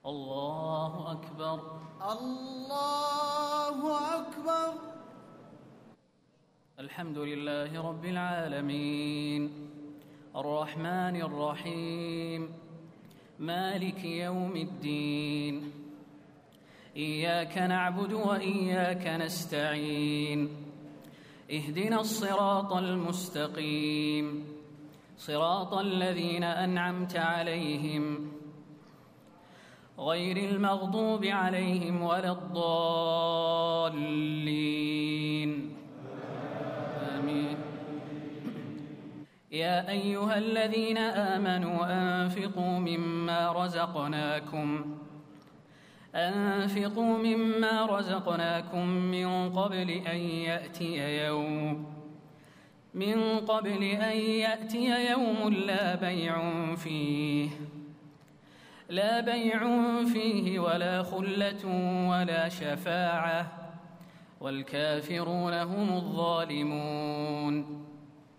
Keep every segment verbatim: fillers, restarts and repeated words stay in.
الله أكبر. الله أكبر. الحمد لله رب العالمين الرحمن الرحيم مالك يوم الدين، إياك نعبد وإياك نستعين، اهدنا الصراط المستقيم، صراط الذين أنعمت عليهم غير المغضوب عليهم ولا الضالين، آمين. يا أيها الذين آمنوا أنفقوا مما رزقناكم أنفقوا مما رزقناكم من قبل أن يأتي يوم من قبل أن يأتي يوم لا بيع فيه لا بيع فيه ولا خلة ولا شفاعة والكافرون هم الظالمون.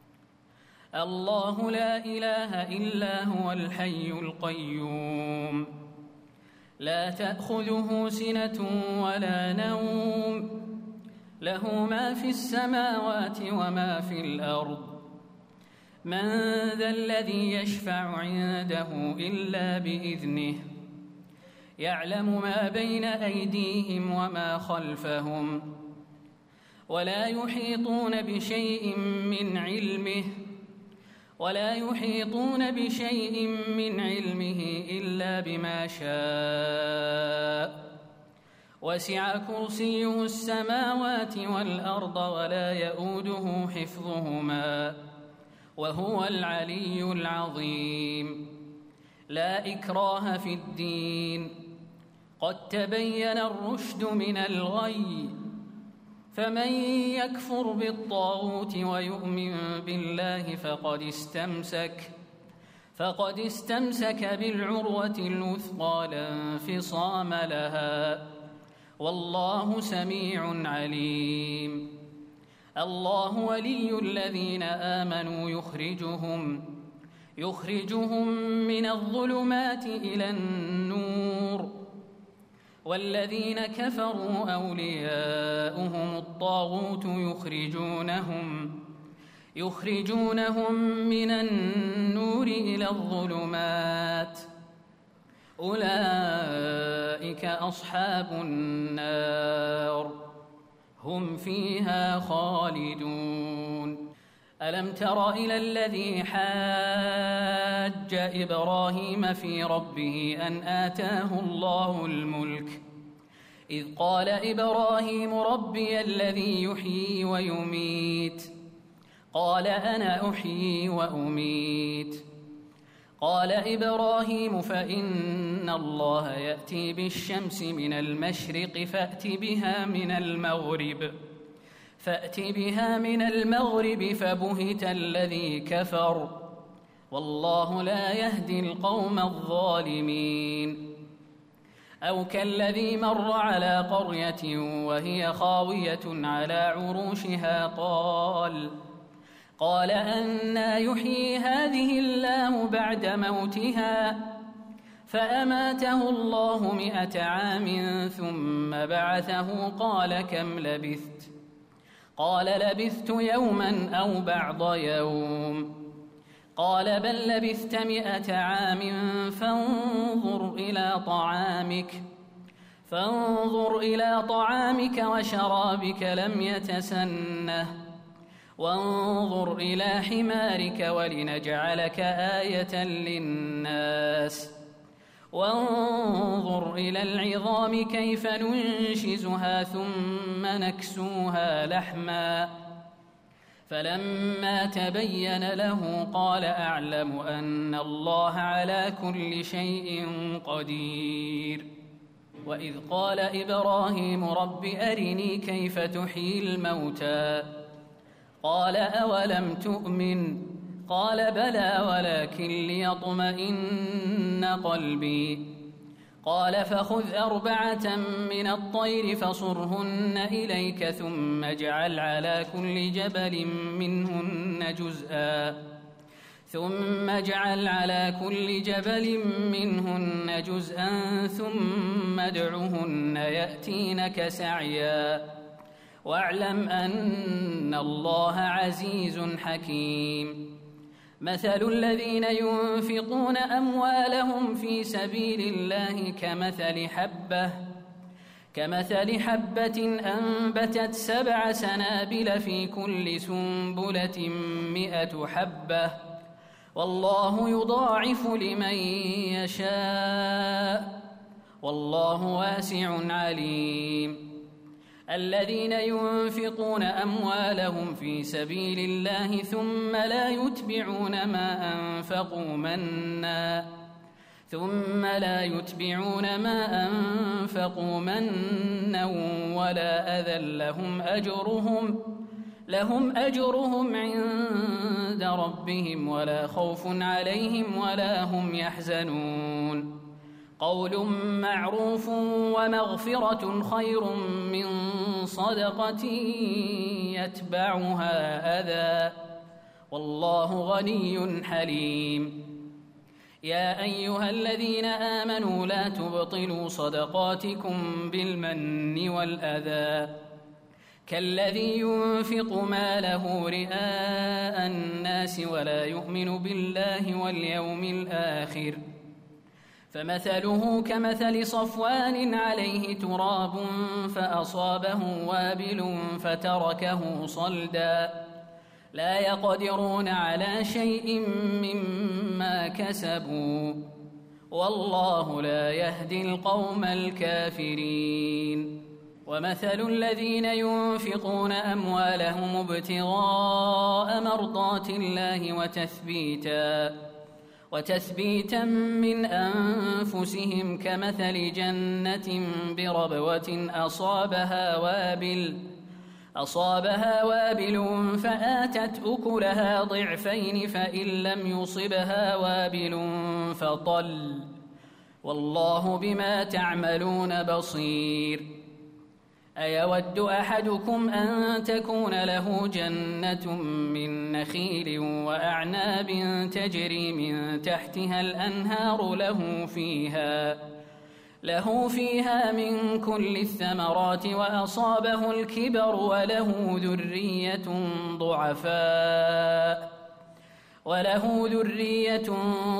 الله لا إله إلا هو الحي القيوم، لا تأخذه سنة ولا نوم، له ما في السماوات وما في الأرض. من ذا الذي يشفع عنده إلا بإذنه، يعلم ما بين أيديهم وما خلفهم، ولا يحيطون بشيء من علمه ولا يحيطون بشيء من علمه إلا بما شاء. وسع كرسيه السماوات والأرض ولا يؤوده حفظهما وهو العلي العظيم. لا إكراه في الدين، قد تبين الرشد من الغي، فمن يكفر بالطاغوت ويؤمن بالله فقد استمسك فقد استمسك بالعروة الوثقى لا انفصام لها، والله سميع عليم. الله ولي الذين آمنوا يخرجهم يخرجهم من الظلمات إلى النور، والذين كفروا أولياؤهم الطاغوت يخرجونهم يخرجونهم من النور إلى الظلمات، أولئك أصحاب النار هم فيها خالدون. ألم تر إلى الذي حاج إبراهيم في ربه أن آتاه الله الملك، إذ قال إبراهيم ربي الذي يحيي ويميت، قال أنا أحيي وأميت. قال إبراهيم فإن الله يأتي بالشمس من المشرق فأت بها من المغرب فأت بها من المغرب فبهت الذي كفر، والله لا يهدي القوم الظالمين. أو كالذي مر على قرية وهي خاوية على عروشها قال قال أنى يحيي هذه الله بعد موتها، فأماته الله مئة عام ثم بعثه قال كم لبثت؟ قال لبثت يوما أو بعض يوم. قال بل لبثت مئة عام فانظر إلى طعامك فانظر إلى طعامك وشرابك لم يتسنه، وانظر إلى حمارك ولنجعلك آية للناس، وانظر إلى العظام كيف ننشزها ثم نكسوها لحما، فلما تبين له قال أعلم أن الله على كل شيء قدير. وإذ قال إبراهيم رب أرني كيف تحيي الموتى، قال أولم تؤمن؟ قال بلى ولكن ليطمئن قلبي. قال فخذ أربعة من الطير فصرهن إليك ثم اجعل على كل جبل منهن جزءا ثم اجعل على كل جبل منهن جزءا ثم ادعهن يأتينك سعيا واعلم أن الله عزيز حكيم مثل الذين ينفقون أموالهم في سبيل الله كمثل حبة كمثل حبة أنبتت سبع سنابل في كل سنبلة مئة حبة والله يضاعف لمن يشاء والله واسع عليم الذين ينفقون أموالهم في سبيل الله ثم لا يتبعون ما أنفقوا منا ثم لا يتبعون ما أنفقوا منا ولا أذى لهم أجرهم لهم أجرهم عند ربهم ولا خوف عليهم ولا هم يحزنون قول معروف ومغفرة خير من صدقة يتبعها أذى والله غني حليم يا أيها الذين آمنوا لا تبطلوا صدقاتكم بالمن والأذى كالذي ينفق ماله رئاء الناس ولا يؤمن بالله واليوم الآخر فمثله كمثل صفوان عليه تراب فأصابه وابل فتركه صلدا لا يقدرون على شيء مما كسبوا والله لا يهدي القوم الكافرين ومثل الذين ينفقون أموالهم ابتغاء مرضات الله وتثبيتا وتثبيتا من أنفسهم كمثل جنة بربوة أصابها وابل أصابها وابل فآتت أكلها ضعفين فإن لم يصبها وابل فطل والله بما تعملون بصير أيود أحدكم أن تكون له جنة من نخيل وأعناب تجري من تحتها الأنهار له فيها له فيها من كل الثمرات وأصابه الكبر وله ذرية ضعفاء وله ذرية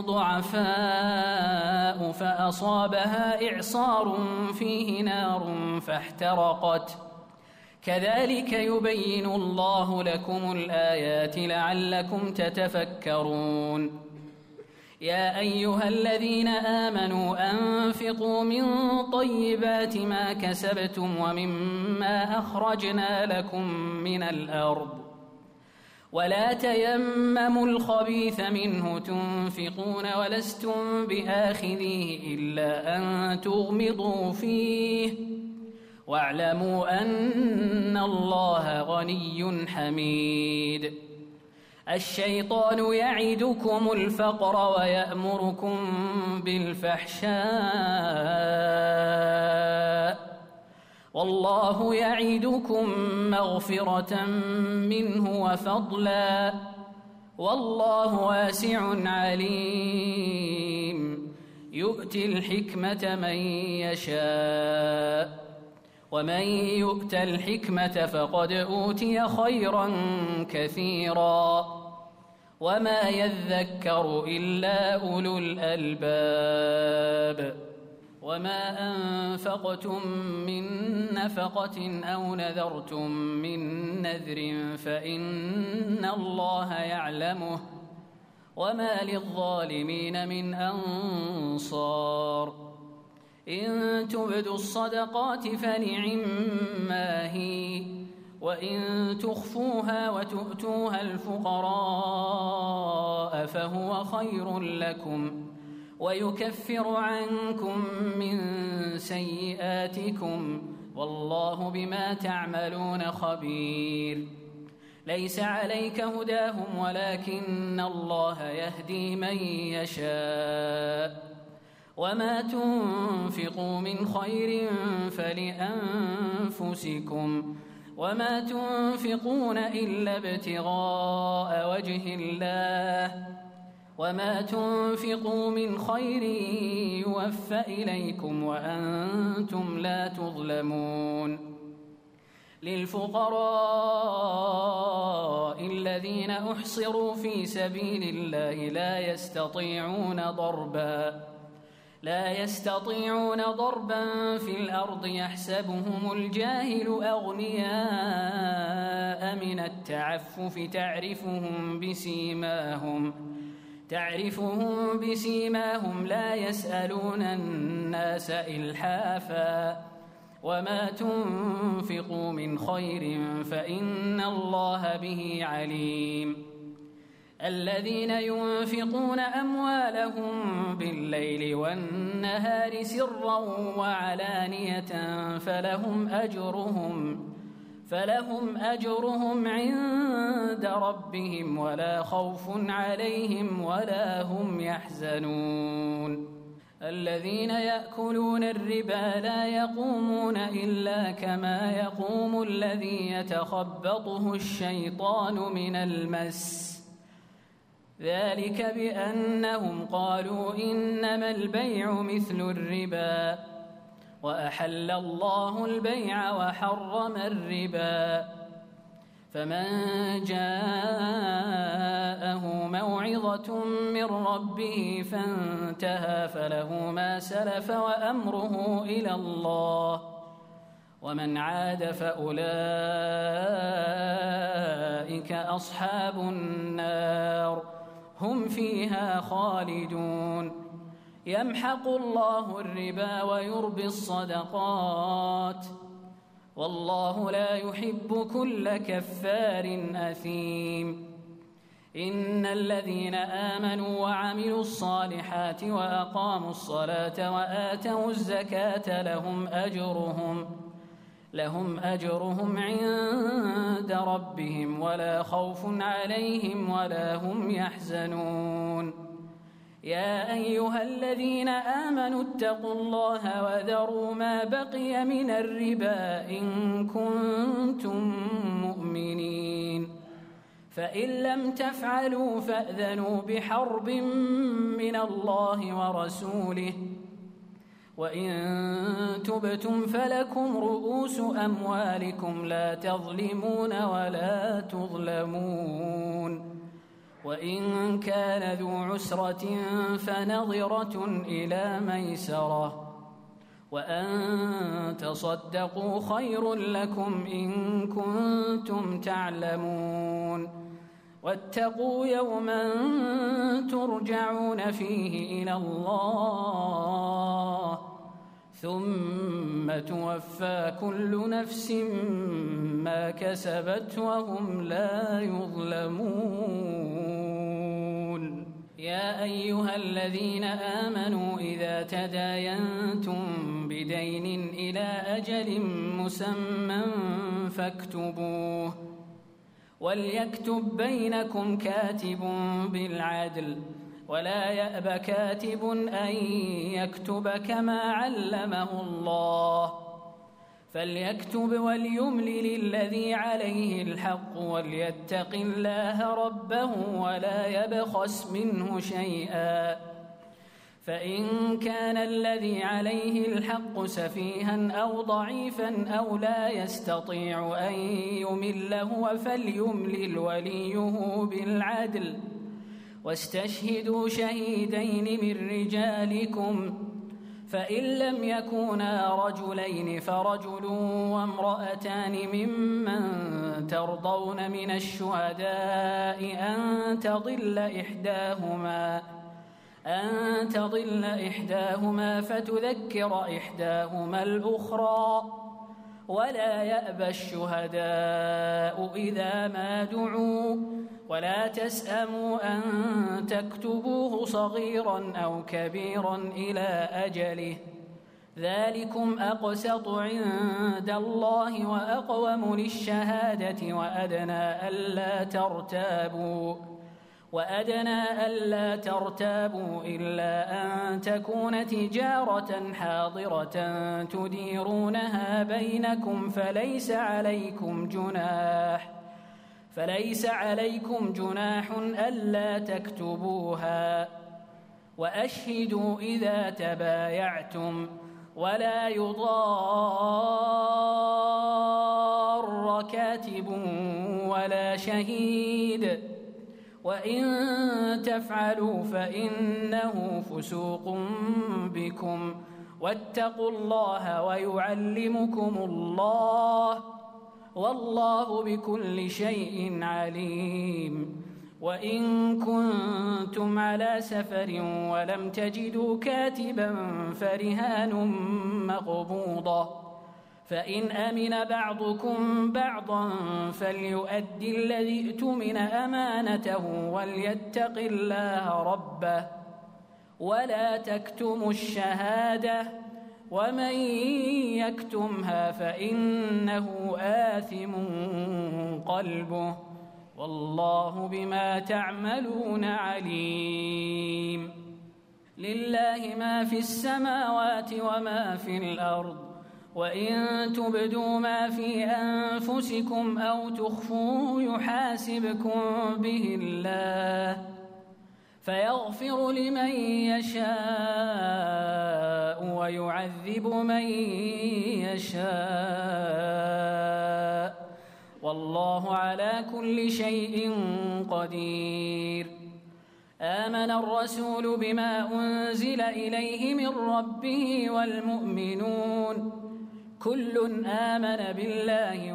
ضعفاء فأصابها إعصار فيه نار فاحترقت كذلك يبين الله لكم الآيات لعلكم تتفكرون يا أيها الذين آمنوا أنفقوا من طيبات ما كسبتم ومما أخرجنا لكم من الأرض ولا تيمموا الخبيث منه تنفقون ولستم بآخذيه إلا أن تغمضوا فيه واعلموا أن الله غني حميد الشيطان يعدكم الفقر ويأمركم بالفحشاء والله يعدكم مغفرة منه وفضلا والله واسع عليم يؤتي الحكمة من يشاء ومن يؤت الحكمة فقد أوتي خيرا كثيرا وما يذكر إلا أولو الألباب وما أنفقتم من نفقة أو نذرتم من نذر فإن الله يعلمه وما للظالمين من أنصار إن تبدوا الصدقات فنعما هي وإن تخفوها وتؤتوها الفقراء فهو خير لكم ويكفر عنكم من سيئاتكم والله بما تعملون خبير ليس عليك هداهم ولكن الله يهدي من يشاء وما تنفقوا من خير فلأنفسكم وما تنفقون إلا ابتغاء وجه الله وما تنفقوا من خير يوفى إليكم وأنتم لا تظلمون للفقراء الذين أحصروا في سبيل الله لا يستطيعون ضربا لا يستطيعون ضربا في الأرض يحسبهم الجاهل أغنياء من التعفف تعرفهم بسيماهم تعرفهم بسيماهم لا يسألون الناس إلحافا وما تنفقوا من خير فإن الله به عليم الذين ينفقون أموالهم بالليل والنهار سرا وعلانية فلهم أجرهم فلهم أجرهم عند ربهم ولا خوف عليهم ولا هم يحزنون الذين يأكلون الربا لا يقومون إلا كما يقوم الذي يتخبطه الشيطان من المس ذلك بأنهم قالوا إنما البيع مثل الربا وأحل الله البيع وحرم الربا فمن جاءه موعظة من ربه فانتهى فله ما سلف وأمره إلى الله ومن عاد فأولئك أصحاب النار هم فيها خالدون يمحق الله الربا ويربي الصدقات والله لا يحب كل كفار أثيم إن الذين آمنوا وعملوا الصالحات وأقاموا الصلاة وآتوا الزكاة لهم أجرهم لهم أجرهم عند ربهم ولا خوف عليهم ولا هم يحزنون يا أيها الذين آمنوا اتقوا الله وذروا ما بقي من الربا إن كنتم مؤمنين فإن لم تفعلوا فأذنوا بحرب من الله ورسوله وإن تبتم فلكم رؤوس أموالكم لا تظلمون ولا تظلمون وإن كان ذو عسرة فنظرة إلى ميسرة وأن تصدقوا خير لكم إن كنتم تعلمون واتقوا يوما ترجعون فيه إلى الله ثم توفى كل نفس ما كسبت وهم لا يظلمون يا أيها الذين آمنوا إذا تداينتم بدين إلى أجل مسمى فاكتبوه وليكتب بينكم كاتب بالعدل ولا يأب كاتب أن يكتب كما علمه الله فليكتب وليملل الذي عليه الحق وليتق الله ربه ولا يبخس منه شيئا فإن كان الذي عليه الحق سفيها أو ضعيفا أو لا يستطيع أن يمل هو فليملل وليه بالعدل واستشهدوا شهيدين من رجالكم فإن لم يكونا رجلين فرجل وامرأتان ممن ترضون من الشهداء أن تضل إحداهما أن تضل إحداهما فتذكر إحداهما الأخرى ولا يأبى الشهداء إذا ما دعوا ولا تسأموا أن تكتبوه صغيرا أو كبيرا إلى أجله ذلكم أقسط عند الله وأقوم للشهادة وأدنى ألا ترتابوا وأدنى ألا ترتابوا إلا أن تكون تجارة حاضرة تديرونها بينكم فليس عليكم جناح فليس عليكم جناح ألا تكتبوها وأشهدوا إذا تبايعتم ولا يضار كاتب ولا شهيد وإن تفعلوا فإنه فسوق بكم واتقوا الله ويعلمكم الله والله بكل شيء عليم. وإن كنتم على سفر ولم تجدوا كاتبا فرهان مقبوضة فإن أمن بعضكم بعضا فليؤدي الذي اؤتمن أمانته وليتق الله ربه ولا تكتموا الشهادة ومن يكتمها فإنه آثم قلبه والله بما تعملون عليم. لله ما في السماوات وما في الأرض وإن تبدوا ما في أنفسكم أو تخفوه يحاسبكم به الله فيغفر لمن يشاء ويعذب من يشاء والله على كل شيء قدير. آمن الرسول بما أنزل إليه من ربه والمؤمنون كل آمن بالله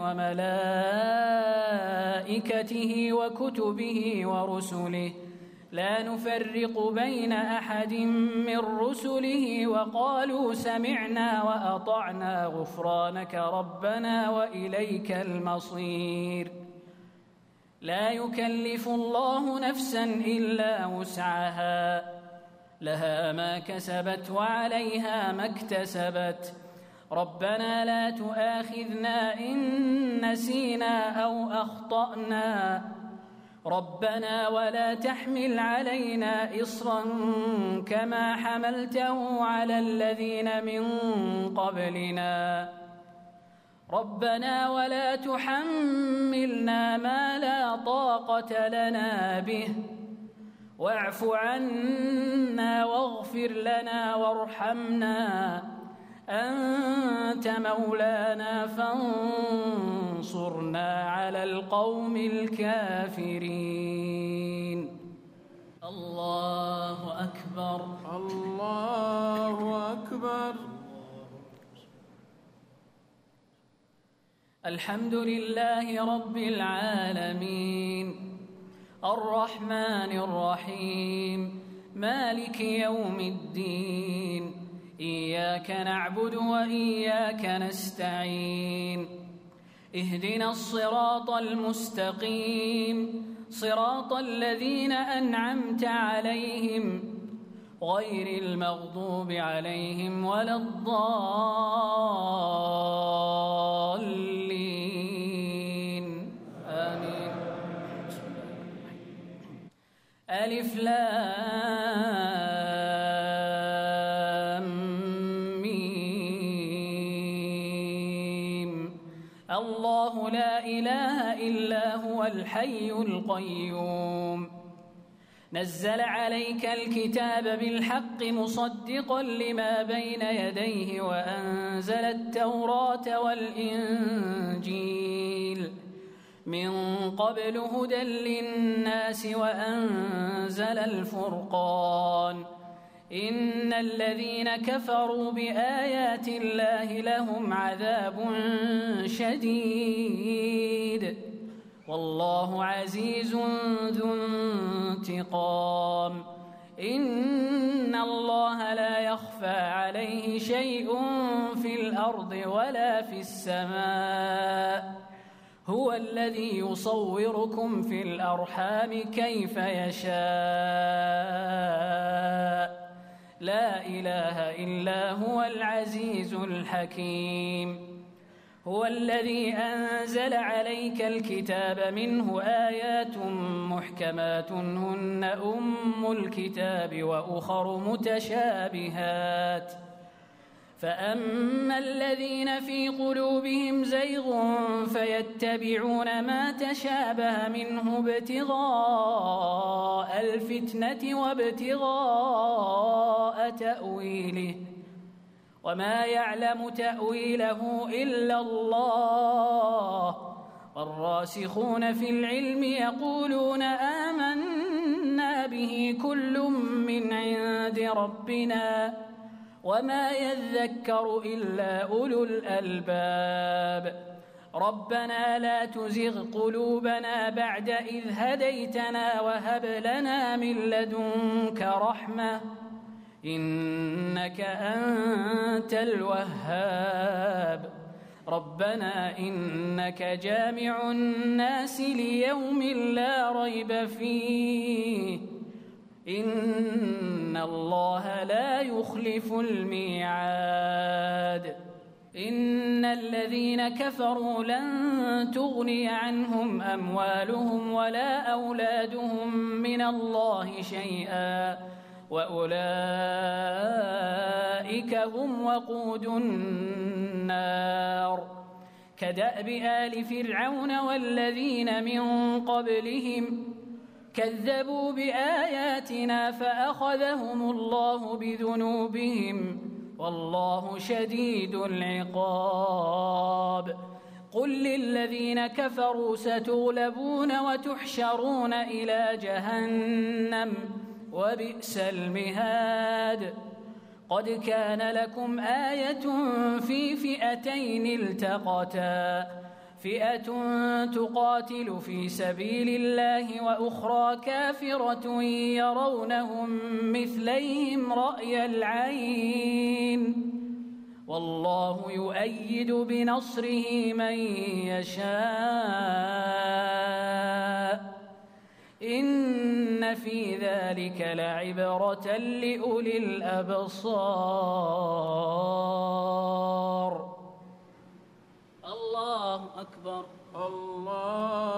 وملائكته وكتبه ورسله لا نفرق بين أحد من رسله وقالوا سمعنا وأطعنا غفرانك ربنا وإليك المصير. لا يكلف الله نفسا إلا وسعها لها ما كسبت وعليها ما اكتسبت ربنا لا تؤاخذنا إن نسينا أو أخطأنا ربنا ولا تحمل علينا إصرا كما حملته على الذين من قبلنا ربنا ولا تحملنا ما لا طاقة لنا به واعف عنا واغفر لنا وارحمنا أنت مولانا فانصرنا على القوم الكافرين. الله أكبر الله أكبر. الحمد لله رب العالمين الرحمن الرحيم مالك يوم الدين إياك نعبد وإياك نستعين اهدنا الصراط المستقيم صراط الذين أنعمت عليهم غير المغضوب عليهم ولا الضالين آمين. ألف لام ميم الله لا إله إلا هو الحي القيوم نزل عليك الكتاب بالحق مصدقا لما بين يديه وأنزل التوراة والإنجيل من قبل هدى للناس وأنزل الفرقان إن الذين كفروا بآيات الله لهم عذاب شديد والله عزيز ذو انتقام إن الله لا يخفى عليه شيء في الأرض ولا في السماء هو الذي يصوركم في الأرحام كيف يشاء لا إله إلا هو العزيز الحكيم هو الذي أنزل عليك الكتاب منه آيات محكمات هن أم الكتاب وأخر متشابهات فأما الذين في قلوبهم زيغ فيتبعون ما تشابه منه ابتغاء الفتنة وابتغاء تأويله وما يعلم تأويله إلا الله والراسخون في العلم يقولون آمنا به كل من عند ربنا وما يذكر إلا أولو الألباب ربنا لا تزغ قلوبنا بعد إذ هديتنا وهب لنا من لدنك رحمة إنك أنت الوهاب ربنا إنك جامع الناس ليوم لا ريب فيه إن الله لا يخلف الميعاد إن الذين كفروا لن تغني عنهم أموالهم ولا أولادهم من الله شيئا وأولئك هم وقود النار كدأب آل فرعون والذين من قبلهم كذبوا بآياتنا فأخذهم الله بذنوبهم والله شديد العقاب قل للذين كفروا ستغلبون وتحشرون إلى جهنم وبئس المهاد قد كان لكم آية في فئتين التقتا فئة تقاتل في سبيل الله وأخرى كافرة يرونهم مثليهم رأي العين والله يؤيد بنصره من يشاء إن في ذلك لعبرة لأولي الأبصار الله أكبر الله